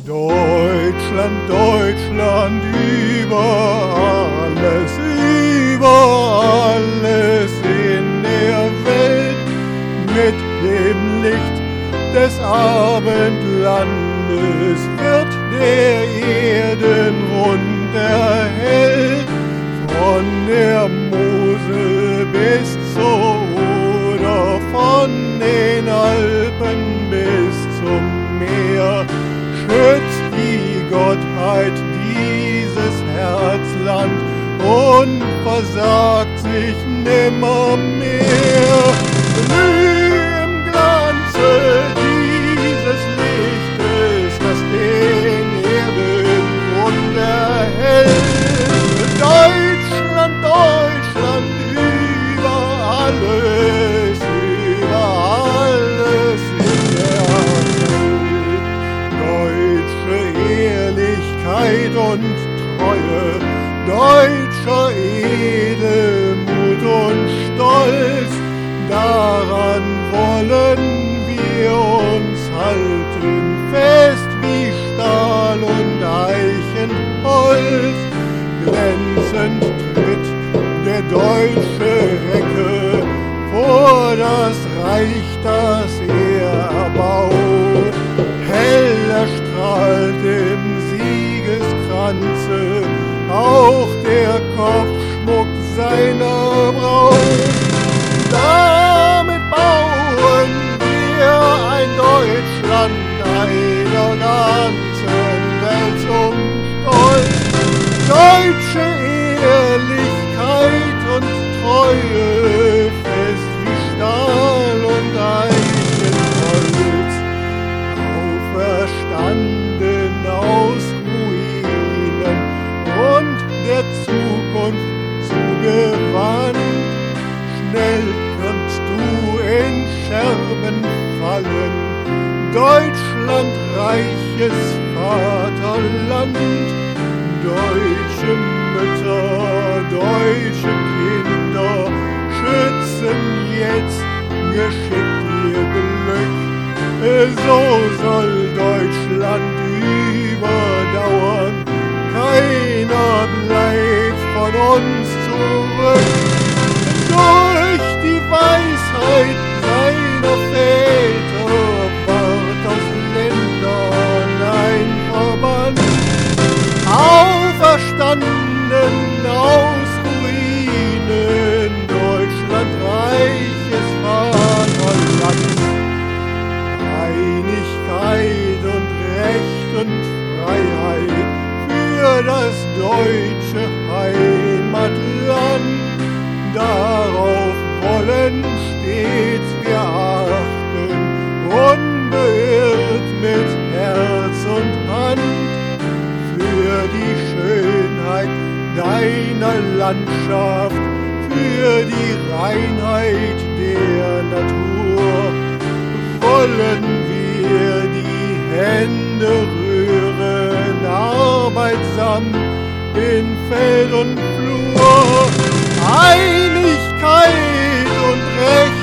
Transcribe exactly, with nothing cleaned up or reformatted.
Deutschland, Deutschland, über alles, über alles in der Welt, mit dem Licht des Abendlandes wird der Erdenrund erhellt, von der Mosel bis zur Oder, von den Alpen bis zum Meer. Schützt die Gottheit dieses Herzland und versagt sich nimmermehr. Blüh im Glanze dieses Lichtes, das den Erdengrund erhält. Deutschland, Deutschland, über alles, über alles in der Welt. Deutsche Ehrlichkeit und Treue, deutscher Edelmut und Stolz, daran wollen wir uns halten, fest wie Stahl und Eichenholz. Glänzend tritt der deutsche Recke vor das Reich, das er erbaut. Hell erstrahlt im Siegeskranze auch der Kopfschmuck seiner Braut. Damit bauen wir ein Deutschland einer ganzen Welt zum Stolz. Deutsche Ehrlichkeit und Treue, fest wie Stahl und Eichenholz, auferstanden aus Ruinen und der Zukunft zugewandt. Schnell kannst du in Scherben fallen, Deutschland, reiches Vaterland. Deutsche Mütter, deutsche Kinder schützen jetzt geschickt ihr Glück. So soll Deutschland überdauern, keiner bleibt von uns zurück. Durch die Weisheit seiner Väter ward aus Ländern ein Verband, auferstanden aus Ruinen, Deutschland, reiches Vaterland. Einigkeit und Recht und Freiheit für das deutsche Heimatland, darauf wollen stets wir achten, unbeirrt mit Herz und Hand. Für die Schönheit deiner Landschaft, für die Reinheit der Natur, wollen wir die Hände rühren, arbeitsam in Feld und Flur. Einigkeit und Recht